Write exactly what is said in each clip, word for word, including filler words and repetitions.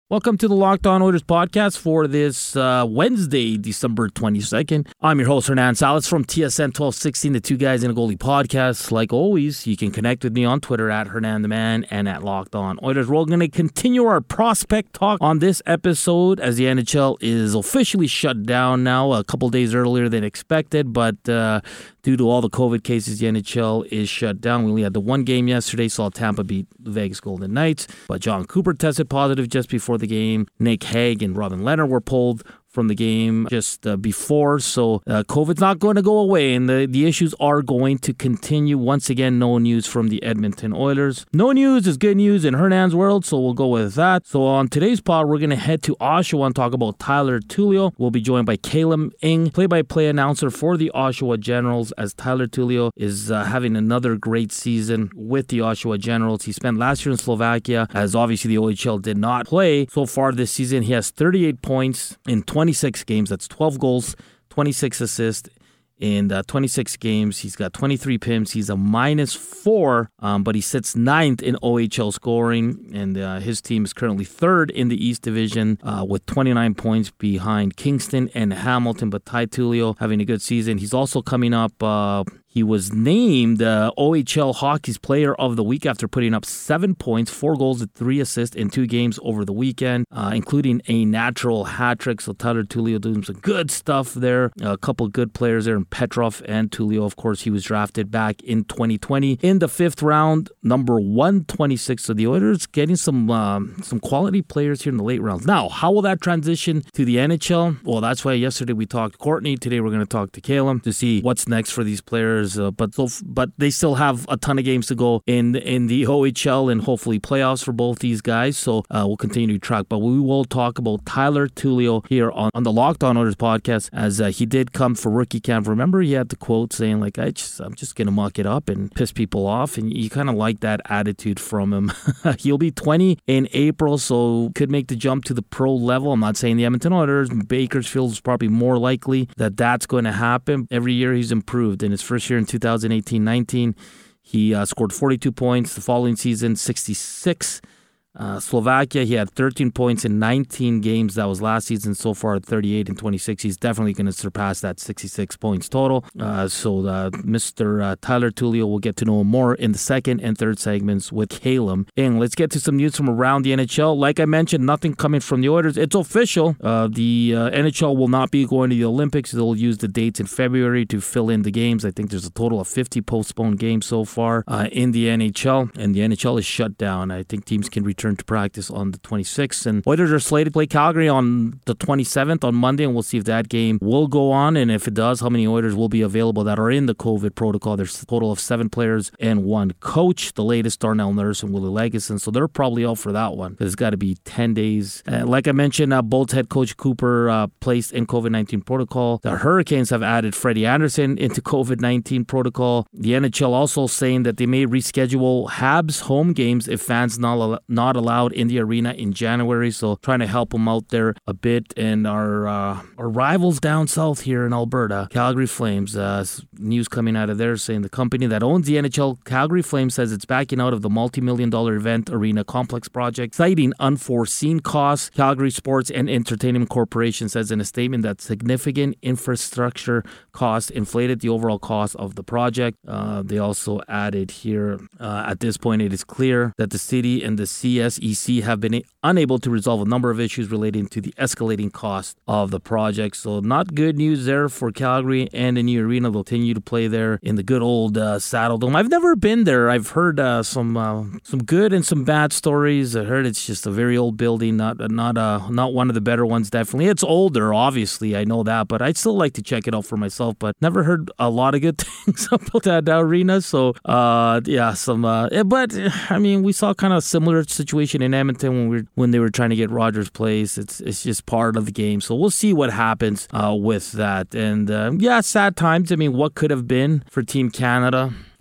Welcome to the Locked On Oilers podcast for this uh, Wednesday, December twenty-second. I'm your host, Hernan Salas from T S N twelve sixteen, the Two Guys in a Goalie podcast. Like always, you can connect with me on Twitter at Hernan the Man and at Locked On Oilers. We're going to continue our prospect talk on this episode as the N H L is officially shut down now a couple days earlier than expected, but uh, due to all the COVID cases, the N H L is shut down. We only had the one game yesterday, saw Tampa beat the Vegas Golden Knights, but John Cooper tested positive just before the game. Nick Hague and Robin Lehner were pulled from the game just uh, before, so uh, COVID's not going to go away, and the, the issues are going to continue. Once again, no news from the Edmonton Oilers. No news is good news in Hernan's world, so we'll go with that. So on today's pod, we're going to head to Oshawa and talk about Tyler Tullio. We'll be joined by Caleb Ing, play-by-play announcer for the Oshawa Generals, as Tyler Tullio is uh, having another great season with the Oshawa Generals. He spent last year in Slovakia, as obviously the O H L did not play. So far this season, he has thirty-eight points in twenty-six games. That's twelve goals, twenty-six assists. In uh, twenty-six games, he's got twenty-three P I Ms. He's a minus four, um, but he sits ninth in O H L scoring, and uh, his team is currently third in the East Division uh, with twenty-nine points behind Kingston and Hamilton. But Ty Tullio having a good season. He's also coming up. Uh, He was named uh, O H L Hockey's Player of the Week after putting up seven points, four goals, and three assists in two games over the weekend, uh, including a natural hat trick. So Tyler Tullio doing some good stuff there. A couple good players there in Petrov and Tullio. Of course, he was drafted back in twenty twenty in the fifth round, number one twenty-six. So the Oilers getting some um, some quality players here in the late rounds. Now, how will that transition to the N H L? Well, that's why yesterday we talked to Courtney. Today we're going to talk to Caleb to see what's next for these players. Uh, but so, but they still have a ton of games to go in in the O H L and hopefully playoffs for both these guys. So uh, we'll continue to track. But we will talk about Tyler Tullio here on, on the Locked On Oilers podcast, as uh, he did come for rookie camp. Remember, he had the quote saying like, "I just, I'm just gonna muck it up and piss people off," and you kind of like that attitude from him. He'll be twenty in April, so could make the jump to the pro level. I'm not saying the Edmonton Oilers. Bakersfield is probably more likely that that's going to happen. Every year he's improved. In his first year in two thousand eighteen nineteen, he uh, scored forty-two points. The following season, sixty-six. Uh, Slovakia, he had thirteen points in nineteen games. That was last season. So far, thirty-eight and twenty-six. He's definitely going to surpass that sixty-six points total. Uh, so uh, Mister Uh, Tyler Tullio, will get to know him more in the second and third segments with Caleb. And let's get to some news from around the N H L. Like I mentioned, nothing coming from the Oilers. It's official. Uh, the uh, N H L will not be going to the Olympics. They'll use the dates in February to fill in the games. I think there's a total of fifty postponed games so far uh, in the N H L. And the N H L is shut down. I think teams can return to practice on the twenty-sixth, and Oilers are slated to play Calgary on the twenty-seventh on Monday, and we'll see if that game will go on, and if it does, how many Oilers will be available that are in the COVID protocol. There's a total of seven players and one coach, the latest Darnell Nurse and Willie Legason, so they're probably out for that one. It's got to be ten days. Uh, like I mentioned, uh, Bolts head coach Cooper uh, placed in COVID nineteen protocol. The Hurricanes have added Freddie Anderson into COVID nineteen protocol. The N H L also saying that they may reschedule Habs home games if fans not, not allowed in the arena in January, so trying to help them out there a bit. And our uh, our rivals down south here in Alberta, Calgary Flames, uh, news coming out of there saying the company that owns the N H L, Calgary Flames, says it's backing out of the multi-million dollar event arena complex project, citing unforeseen costs. Calgary Sports and Entertainment Corporation says in a statement that significant infrastructure costs inflated the overall cost of the project. Uh, they also added here, uh, at this point, it is clear that the city and the C S E C have been unable to resolve a number of issues relating to the escalating cost of the project. So not good news there for Calgary and the new arena. They'll continue to play there in the good old uh, Saddle Dome. I've never been there. I've heard uh, some uh, some good and some bad stories. I heard it's just a very old building, not not uh, not one of the better ones, definitely. It's older, obviously, I know that, but I'd still like to check it out for myself, but never heard a lot of good things about that arena. So, uh, yeah, some, uh, but, I mean, we saw kind of a similar situation in Edmonton when we were, when they were trying to get Rogers Place. It's it's just part of the game. So we'll see what happens uh, with that. And uh, yeah, sad times. I mean, what could have been for Team Canada?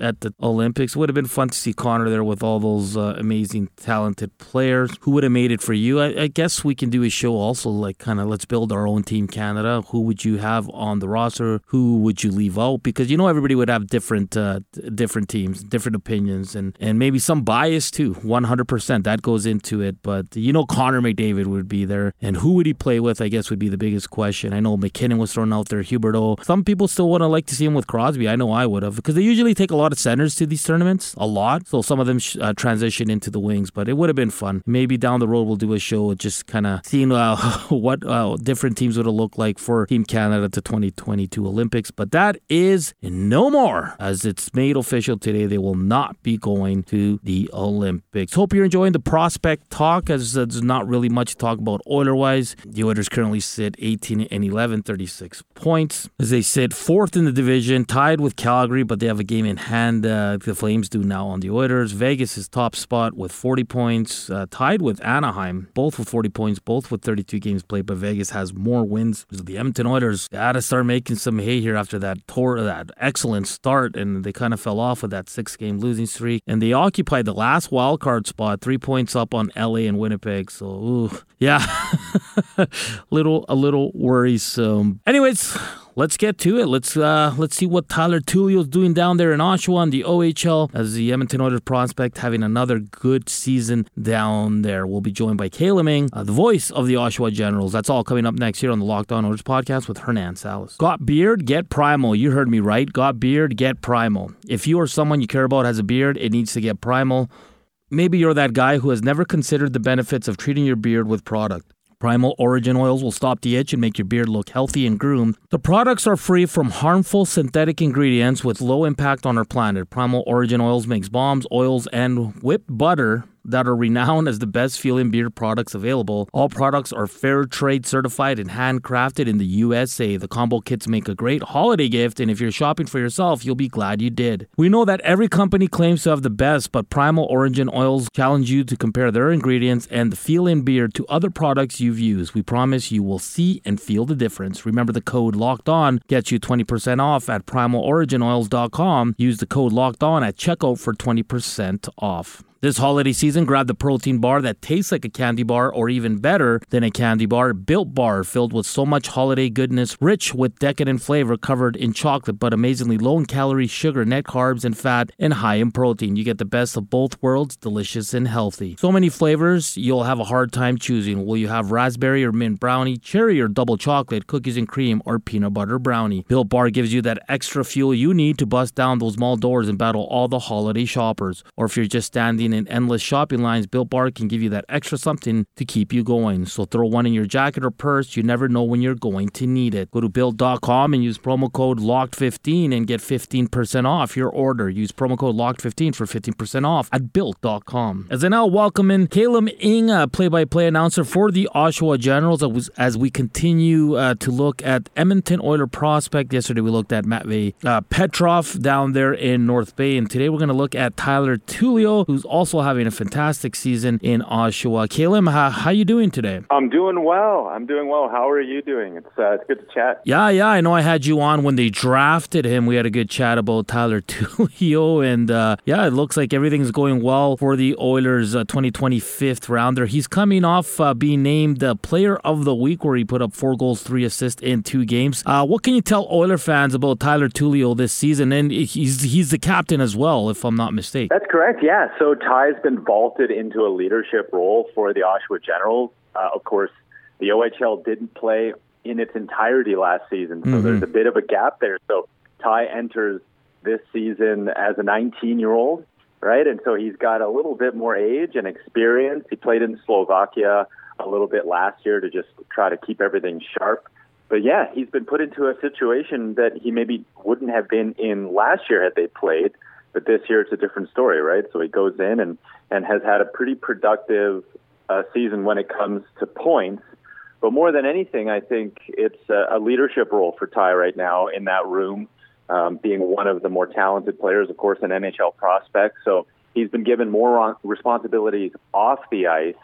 at the Olympics. Would have been fun to see Connor there with all those uh, amazing, talented players. Who would have made it for you? I, I guess we can do a show also, like kind of let's build our own Team Canada. Who would you have on the roster? Who would you leave out? Because you know everybody would have different uh, different teams, different opinions, and, and maybe some bias too. one hundred percent that goes into it. But you know Connor McDavid would be there. And who would he play with, I guess, would be the biggest question. I know McKinnon was thrown out there, Huberdeau. Some people still want to like to see him with Crosby. I know I would have, because they usually take a lot of centers to these tournaments, a lot. So some of them sh- uh, transition into the wings, but it would have been fun. Maybe down the road we'll do a show just kind of seeing uh, what uh, different teams would have looked like for Team Canada to twenty twenty-two Olympics. But that is no more, as it's made official today. They will not be going to the Olympics. Hope you're enjoying the prospect talk, as there's not really much to talk about Oiler-wise. The Oilers currently sit eighteen and eleven, thirty-six points, as they sit fourth in the division, tied with Calgary, but they have a game in hand. Uh, the Flames do now on the Oilers. Vegas is top spot with forty points, uh, tied with Anaheim, both with forty points, both with thirty-two games played, but Vegas has more wins. So the Edmonton Oilers got to start making some hay here after that tour, that excellent start, and they kind of fell off with that six-game losing streak. And they occupied the last wild card spot, three points up on L A and Winnipeg. So, ooh, yeah, little a little worrisome. Anyways, let's get to it. Let's uh, let's see what Tyler Tullio's doing down there in Oshawa in the O H L, as the Edmonton Oilers prospect having another good season down there. We'll be joined by Caleb Ing, uh, the voice of the Oshawa Generals. That's all coming up next here on the Locked On Oilers podcast with Hernan Salas. Got beard? Get Primal. You heard me right. Got beard? Get Primal. If you or someone you care about has a beard, it needs to get Primal. Maybe you're that guy who has never considered the benefits of treating your beard with product. Primal Origin Oils will stop the itch and make your beard look healthy and groomed. The products are free from harmful synthetic ingredients with low impact on our planet. Primal Origin Oils makes balms, oils, and whipped butter that are renowned as the best feeling beard products available. All products are fair trade certified and handcrafted in the U S A. The combo kits make a great holiday gift, and if you're shopping for yourself, you'll be glad you did. We know that every company claims to have the best, but Primal Origin Oils challenge you to compare their ingredients and the feel-in beard to other products you've used. We promise you will see and feel the difference. Remember, the code Locked On gets you twenty percent off at primal origin oils dot com. Use the code Locked On at checkout for twenty percent off. This holiday season, grab the protein bar that tastes like a candy bar, or even better than a candy bar, Built Bar, filled with so much holiday goodness, rich with decadent flavor, covered in chocolate, but amazingly low in calories, sugar, net carbs, and fat, and high in protein. You get the best of both worlds, delicious and healthy. So many flavors, you'll have a hard time choosing. Will you have raspberry or mint brownie, cherry or double chocolate, cookies and cream, or peanut butter brownie? Built Bar gives you that extra fuel you need to bust down those mall doors and battle all the holiday shoppers. Or if you're just standing in endless shopping lines, Built Bar can give you that extra something to keep you going. So throw one in your jacket or purse. You never know when you're going to need it. Go to built dot com and use promo code locked fifteen and get fifteen percent off your order. Use promo code locked fifteen for fifteen percent off at built dot com. As I now welcome in Caleb Ing, uh, play-by-play announcer for the Oshawa Generals, as we continue uh, to look at Edmonton Oilers prospect. Yesterday we looked at Matvei uh, Petrov down there in North Bay, and today we're going to look at Tyler Tullio, who's also having a fantastic season in Oshawa. Caleb, how, how you doing today? I'm doing well. I'm doing well. How are you doing? It's uh, it's good to chat. Yeah, yeah. I know I had you on when they drafted him. We had a good chat about Tyler Tullio, and uh, yeah, it looks like everything's going well for the Oilers. Uh, twenty twenty fifth rounder. He's coming off uh, being named the Player of the Week, where he put up four goals, three assists in two games. Uh, what can you tell Oiler fans about Tyler Tullio this season? And he's he's the captain as well, if I'm not mistaken. That's correct. Yeah. So Ty's been vaulted into a leadership role for the Oshawa Generals. Uh, of course, the O H L didn't play in its entirety last season, so mm-hmm. there's a bit of a gap there. So Ty enters this season as a nineteen-year-old, right? And so he's got a little bit more age and experience. He played in Slovakia a little bit last year to just try to keep everything sharp. But yeah, he's been put into a situation that he maybe wouldn't have been in last year had they played. But this year it's a different story, right? So he goes in and, and has had a pretty productive uh, season when it comes to points. But more than anything, I think it's a, a leadership role for Ty right now in that room, um, being one of the more talented players, of course, an N H L prospect. So he's been given more responsibilities off the ice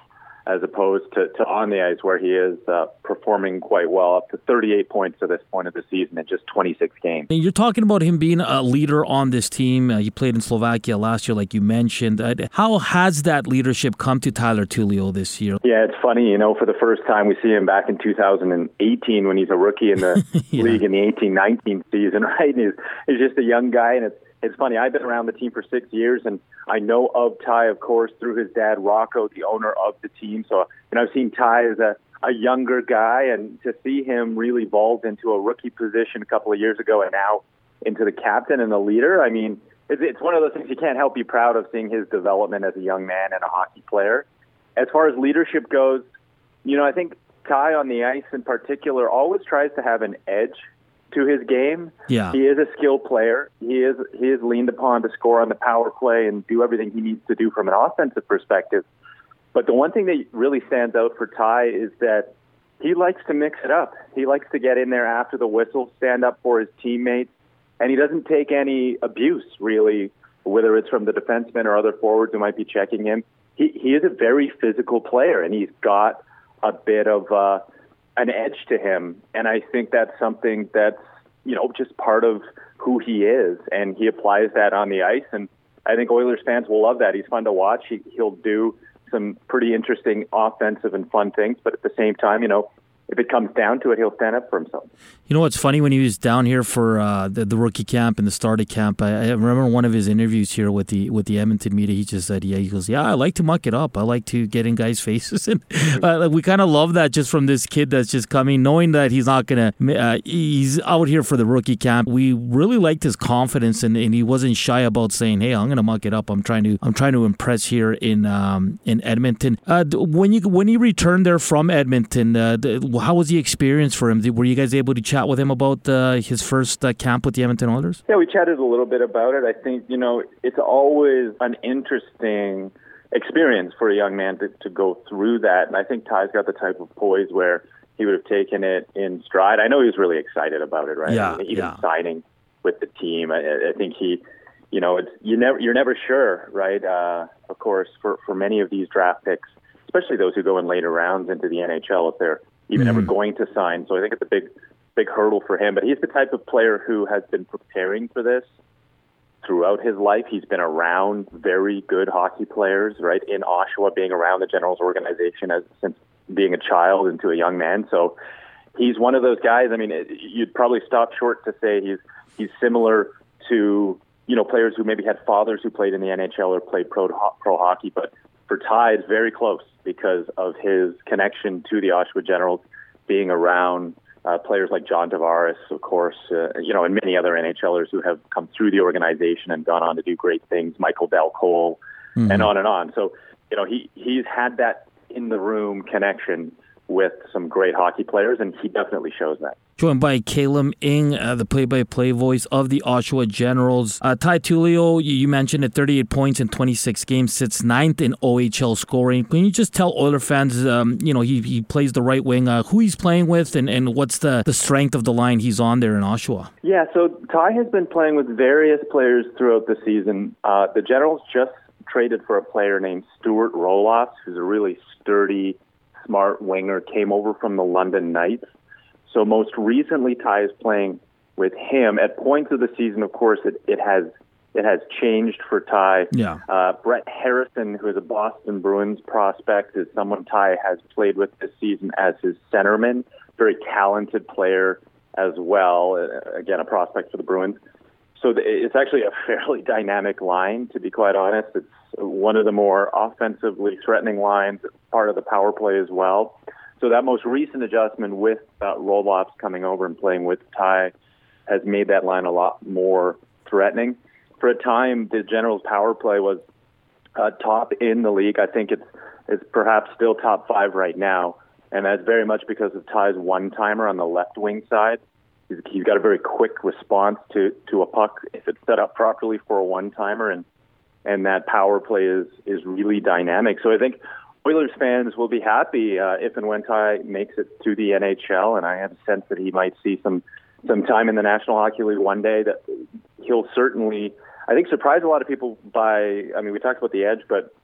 as opposed to, to on the ice, where he is uh, performing quite well, up to thirty-eight points to this point of the season in just twenty-six games. And you're talking about him being a leader on this team. Uh, he played in Slovakia last year, like you mentioned. Uh, how has that leadership come to Tyler Tullio this year? Yeah, it's funny, you know, for the first time we see him back in two thousand eighteen when he's a rookie in the yeah. league in the eighteen nineteen season, right? And he's, he's just a young guy, and it's It's funny, I've been around the team for six years, and I know of Ty, of course, through his dad, Rocco, the owner of the team. So, you know, I've seen Ty as a, a younger guy, and to see him really evolve into a rookie position a couple of years ago and now into the captain and the leader, I mean, it's, it's one of those things you can't help be proud of, seeing his development as a young man and a hockey player. As far as leadership goes, you know, I think Ty on the ice in particular always tries to have an edge to his game. Yeah. He is a skilled player. He is he is leaned upon to score on the power play and do everything he needs to do from an offensive perspective. But the one thing that really stands out for Ty is that he likes to mix it up. He likes to get in there after the whistle, stand up for his teammates, and he doesn't take any abuse, really, whether it's from the defensemen or other forwards who might be checking him. He he is a very physical player, and he's got a bit of uh, an edge to him, and I think that's something that's, you know, just part of who he is, and he applies that on the ice, and I think Oilers fans will love that. He's fun to watch. He, he'll do some pretty interesting offensive and fun things, but at the same time, you know, if it comes down to it, he'll stand up for himself. You know what's funny, when he was down here for uh, the, the rookie camp and the starter camp, I, I remember one of his interviews here with the with the Edmonton media. He just said, "Yeah, he goes, yeah, I like to muck it up. I like to get in guys' faces." And uh, we kind of love that just from this kid that's just coming, knowing that he's not gonna. Uh, he's out here for the rookie camp. We really liked his confidence, and, and he wasn't shy about saying, "Hey, I'm gonna muck it up. I'm trying to I'm trying to impress here in um, in Edmonton." Uh, when you when he returned there from Edmonton, uh, how was the experience for him? Were you guys able to chat with him about uh, his first uh, camp with the Edmonton Oilers? Yeah, we chatted a little bit about it. I think, you know, it's always an interesting experience for a young man to, to go through that. And I think Ty's got the type of poise where he would have taken it in stride. I know he was really excited about it, right? Yeah, I mean, even yeah. signing with the team, I, I think he, you know, it's you never you're never sure, right? Uh, of course, for, for many of these draft picks, especially those who go in later rounds into the N H L, if they're even mm-hmm. ever going to sign. So I think it's a big, big hurdle for him. But he's the type of player who has been preparing for this throughout his life. He's been around very good hockey players, right, in Oshawa, being around the Generals organization as since being a child into a young man. So he's one of those guys. I mean, you'd probably stop short to say he's he's similar to, you know, players who maybe had fathers who played in the N H L or played pro pro hockey. But for Ty, it's very close because of his connection to the Oshawa Generals, being around uh, players like John Tavares, of course, uh, you know, and many other NHLers who have come through the organization and gone on to do great things, Michael Del Cole, mm-hmm. and on and on. So, you know, he, he's had that in-the-room connection with some great hockey players, and he definitely shows that. Joined by Caleb Ing, uh, the play-by-play voice of the Oshawa Generals. Uh, Ty Tullio, you, you mentioned at thirty-eight points in twenty-six games, sits ninth in O H L scoring. Can you just tell Oiler fans, um, you know, he, he plays the right wing, uh, who he's playing with, and, and what's the, the strength of the line he's on there in Oshawa? Yeah, so Ty has been playing with various players throughout the season. Uh, the Generals just traded for a player named Stuart Roloff, who's a really sturdy, smart winger, came over from the London Knights. So most recently, Ty is playing with him. At points of the season, of course, it, it has it has changed for Ty. Yeah. Uh, Brett Harrison, who is a Boston Bruins prospect, is someone Ty has played with this season as his centerman. Very talented player as well. Uh, again, a prospect for the Bruins. So the, it's actually a fairly dynamic line, to be quite honest. It's one of the more offensively threatening lines, part of the power play as well. So that most recent adjustment with uh, Roloff's coming over and playing with Ty has made that line a lot more threatening. For a time, the Generals' power play was uh, top in the league. I think it's it's perhaps still top five right now, and that's very much because of Ty's one-timer on the left wing side. He's, he's got a very quick response to, to a puck if it's set up properly for a one-timer, and and that power play is is really dynamic. So I think Oilers fans will be happy uh, if and when Ty makes it to the N H L, and I have a sense that he might see some some time in the National Hockey League one day. That he'll certainly, I think, surprise a lot of people by, I mean, we talked about the edge, but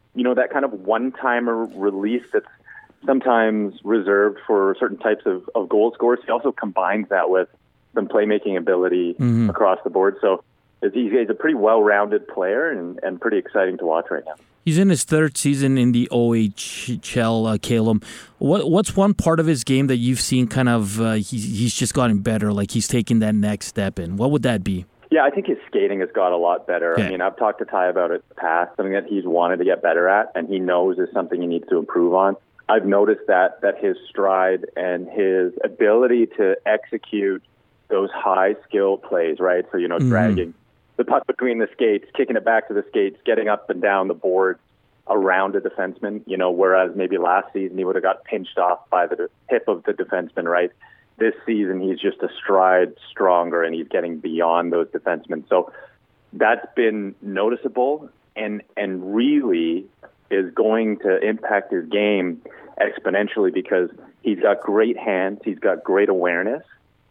you know, that kind of one-timer release that's sometimes reserved for certain types of, of goal scorers. He also combines that with some playmaking ability mm-hmm. across the board. So he's, he's a pretty well-rounded player and, and pretty exciting to watch right now. He's in his third season in the O H L, uh, Caleb. What, what's one part of his game that you've seen kind of uh, he's, he's just gotten better, like he's taking that next step in? What would that be? Yeah, I think his skating has got a lot better. Okay. I mean, I've talked to Ty about it in the past, something that he's wanted to get better at, and he knows is something he needs to improve on. I've noticed that that his stride and his ability to execute those high-skill plays, right? So, you know, mm-hmm. dragging the puck between the skates, kicking it back to the skates, getting up and down the board around a defenseman, you know, whereas maybe last season he would have got pinched off by the hip of the defenseman, right? This season he's just a stride stronger and he's getting beyond those defensemen. So that's been noticeable and and really is going to impact his game exponentially because he's got great hands, he's got great awareness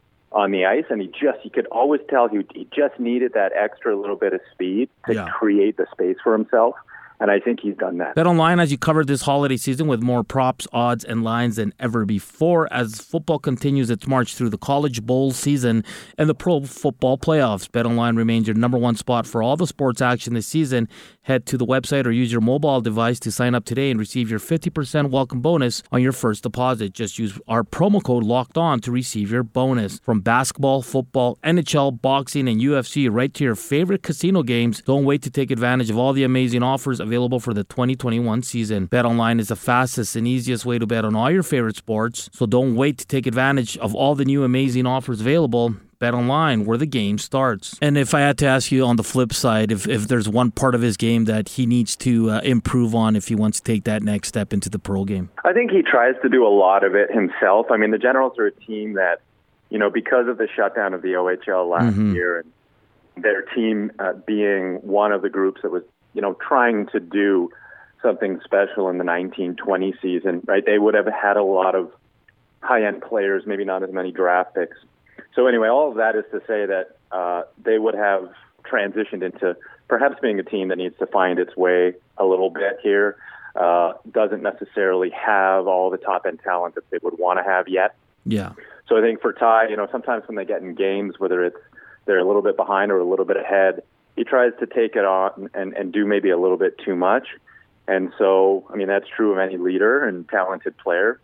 on the ice, and he just, you could always tell he, he just needed that extra little bit of speed to yeah. create the space for himself. And I think he's done that. BetOnline has you covered this holiday season with more props, odds, and lines than ever before as football continues its march through the College Bowl season and the Pro Football Playoffs. BetOnline remains your number one spot for all the sports action this season. Head to the website or use your mobile device to sign up today and receive your fifty percent welcome bonus on your first deposit. Just use our promo code Locked On to receive your bonus. From basketball, football, N H L, boxing, and U F C, right to your favorite casino games, don't wait to take advantage of all the amazing offers available for the twenty twenty-one season. BetOnline is the fastest and easiest way to bet on all your favorite sports, so don't wait to take advantage of all the new amazing offers available. BetOnline, where the game starts. And if I had to ask you on the flip side, if, if there's one part of his game that he needs to uh, improve on if he wants to take that next step into the pro game? I think he tries to do a lot of it himself. I mean, the Generals are a team that, you know, because of the shutdown of the O H L last mm-hmm. year and their team uh, being one of the groups that was, you know, trying to do something special in the nineteen twenty season, right? They would have had a lot of high-end players, maybe not as many draft picks. So anyway, all of that is to say that uh, they would have transitioned into perhaps being a team that needs to find its way a little bit here. Uh, doesn't necessarily have all the top-end talent that they would want to have yet. Yeah. So I think for Ty, you know, sometimes when they get in games, whether it's they're a little bit behind or a little bit ahead, he tries to take it on and, and do maybe a little bit too much. And so, I mean, that's true of any leader and talented player.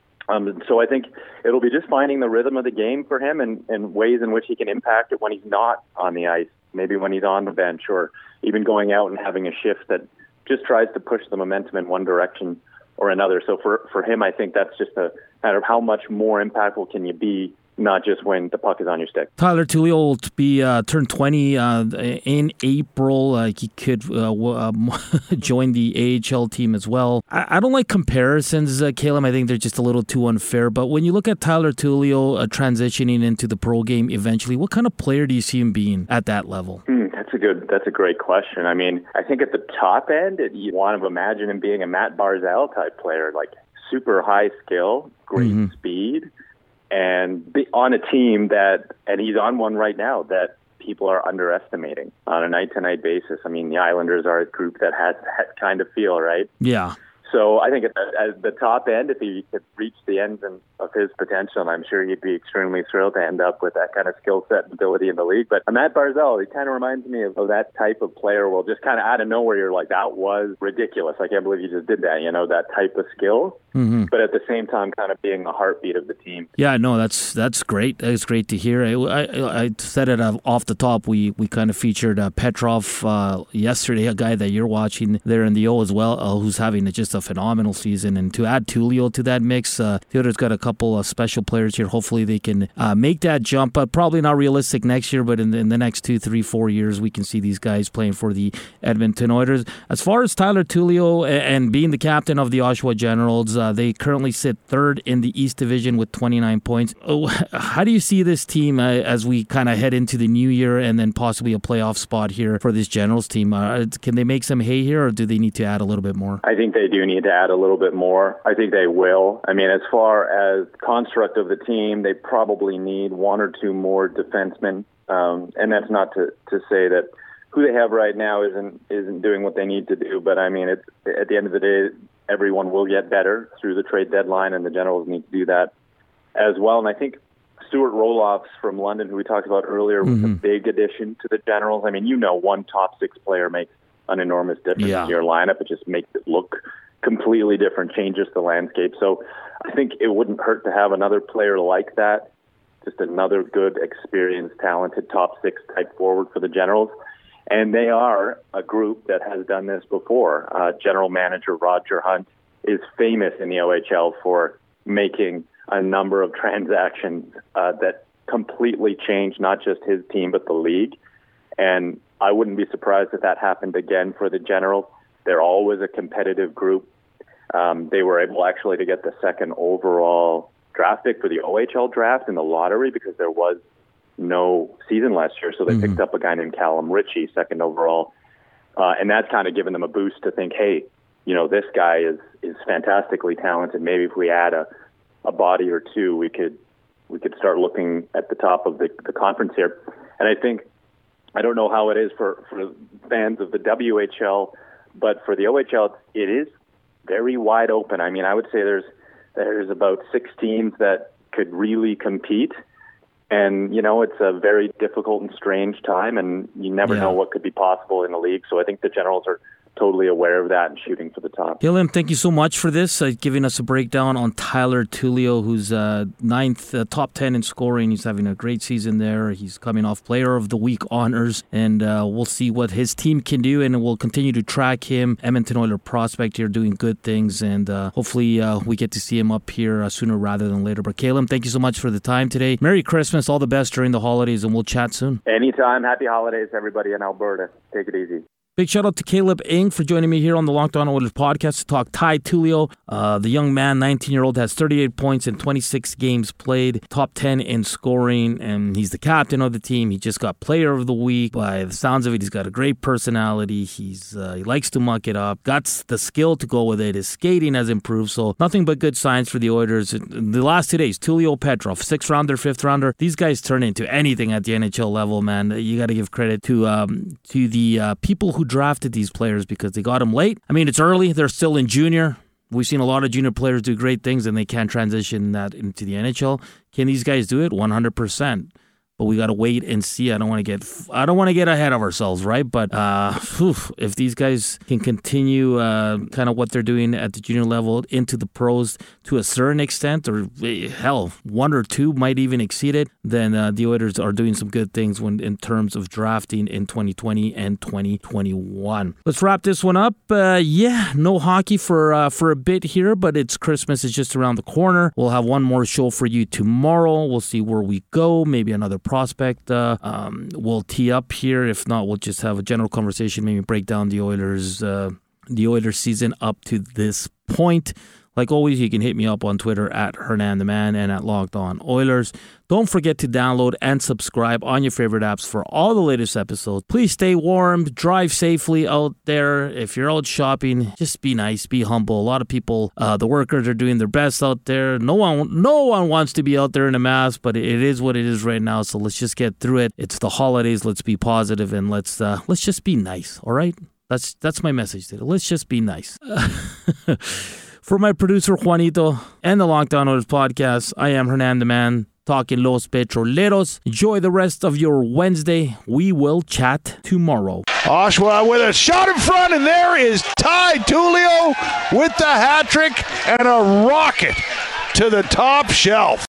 Um, so I think it'll be just finding the rhythm of the game for him and, and ways in which he can impact it when he's not on the ice, maybe when he's on the bench or even going out and having a shift that just tries to push the momentum in one direction or another. So for, for him, I think that's just a matter of how much more impactful can you be, not just when the puck is on your stick. Tyler Tullio will be uh, turned twenty uh, in April. Uh, he could uh, um, join the A H L team as well. I, I don't like comparisons, uh, Caleb. I think they're just a little too unfair. But when you look at Tyler Tullio uh, transitioning into the pro game eventually, what kind of player do you see him being at that level? Hmm, that's a good. That's a great question. I mean, I think at the top end, you want to imagine him being a Matt Barzal type player, like super high skill, great mm-hmm. speed. And be on a team that, and he's on one right now, that people are underestimating on a night-to-night basis. I mean, the Islanders are a group that has that kind of feel, right? Yeah. So I think at the, at the top end, if he could reach the ends of his potential, I'm sure he'd be extremely thrilled to end up with that kind of skill set and ability in the league. But Matt Barzal, he kind of reminds me of, of that type of player. Well, just kind of out of nowhere, you're like, that was ridiculous. I can't believe you just did that, you know, that type of skill. Mm-hmm. But at the same time, kind of being the heartbeat of the team. Yeah, no, that's that's great. That's great to hear. I, I, I said it uh, off the top. We we kind of featured uh, Petrov uh, yesterday, a guy that you're watching there in the O as well, uh, who's having just a phenomenal season. And to add Tullio to that mix, uh, Theodore's got a couple of special players here. Hopefully they can uh, make that jump. Uh, probably not realistic next year, but in the, in the next two, three, four years, we can see these guys playing for the Edmonton Oilers. As far as Tyler Tullio and being the captain of the Oshawa Generals, uh, they currently sit third in the East Division with twenty-nine points. Oh, how do you see this team uh, as we kind of head into the new year and then possibly a playoff spot here for this Generals team? Uh, can they make some hay here, or do they need to add a little bit more? I think they do need to add a little bit more. I think they will. I mean, as far as construct of the team, they probably need one or two more defensemen. Um, and that's not to, to say that who they have right now isn't isn't doing what they need to do. But I mean, it's at the end of the day, everyone will get better through the trade deadline, and the Generals need to do that as well. And I think Stuart Roloffs from London, who we talked about earlier, was mm-hmm. a big addition to the Generals. I mean, you know, one top six player makes an enormous difference yeah. in your lineup. It just makes it look completely different, changes the landscape. So I think it wouldn't hurt to have another player like that, just another good, experienced, talented top six type forward for the Generals. And they are a group that has done this before. Uh, General Manager Roger Hunt is famous in the O H L for making a number of transactions uh, that completely changed not just his team, but the league. And I wouldn't be surprised if that happened again for the Generals. They're always a competitive group. Um, they were able actually to get the second overall draft pick for the O H L draft in the lottery because there was no season last year. So they mm-hmm. picked up a guy named Callum Ritchie, second overall. Uh, and that's kind of given them a boost to think, hey, you know, this guy is, is fantastically talented. Maybe if we add a, a body or two, we could we could start looking at the top of the, the conference here. And I think, I don't know how it is for, for fans of the W H L, but for the O H L, it is very wide open. I mean, I would say there's there's about six teams that could really compete. And, you know, it's a very difficult and strange time, and you never yeah. know what could be possible in the league. So I think the Generals are totally aware of that and shooting for the top. Caleb, thank you so much for this, uh, giving us a breakdown on Tyler Tullio, who's uh, ninth, uh, top ten in scoring. He's having a great season there. He's coming off Player of the Week honors, and uh, we'll see what his team can do, and we'll continue to track him. Edmonton Oilers prospect here, doing good things, and uh, hopefully uh, we get to see him up here uh, sooner rather than later. But Caleb, thank you so much for the time today. Merry Christmas, all the best during the holidays, and we'll chat soon. Anytime. Happy holidays, everybody in Alberta. Take it easy. Big shout out to Caleb Ing for joining me here on the Locked On Oilers podcast to talk Ty Tullio. Uh, the young man, nineteen-year-old, has thirty-eight points in twenty-six games played, top ten in scoring, and he's the captain of the team. He just got Player of the Week. By the sounds of it, he's got a great personality. He's uh, he likes to muck it up, got the skill to go with it. His skating has improved, so nothing but good signs for the Oilers. The last two days, Tullio Petrov, sixth-rounder, fifth-rounder, these guys turn into anything at the N H L level, man. You got to give credit to um, to the uh, people who drafted these players because they got them late. I mean, it's early. They're still in junior. We've seen a lot of junior players do great things and they can't transition that into the N H L. Can these guys do it? one hundred percent. But we got to wait and see. I don't want to get I don't want to get ahead of ourselves, right? But uh, whew, if these guys can continue uh, kind of what they're doing at the junior level into the pros to a certain extent, or hell, one or two might even exceed it, then uh, the Oilers are doing some good things when in terms of drafting in twenty twenty and twenty twenty-one. Let's wrap this one up. Uh, yeah, no hockey for uh, for a bit here, but it's Christmas is just around the corner. We'll have one more show for you tomorrow. We'll see where we go. Maybe another prospect uh, um, we'll tee up here. If not, we'll just have a general conversation, maybe break down the Oilers uh, the Oilers season up to this point. Like always, you can hit me up on Twitter at Hernan the Man and at Locked On Oilers. Don't forget to download and subscribe on your favorite apps for all the latest episodes. Please stay warm, drive safely out there. If you're out shopping, just be nice, be humble. A lot of people, uh, the workers are doing their best out there. No one, no one wants to be out there in a mask, but it is what it is right now. So let's just get through it. It's the holidays. Let's be positive and let's uh, let's just be nice. All right, that's that's my message today. Let's just be nice. For my producer, Juanito, and the Locked On Oilers podcast, I am Hernan the Man, talking Los Petroleros. Enjoy the rest of your Wednesday. We will chat tomorrow. Oshawa with a shot in front, and there is Ty Tullio with the hat trick and a rocket to the top shelf.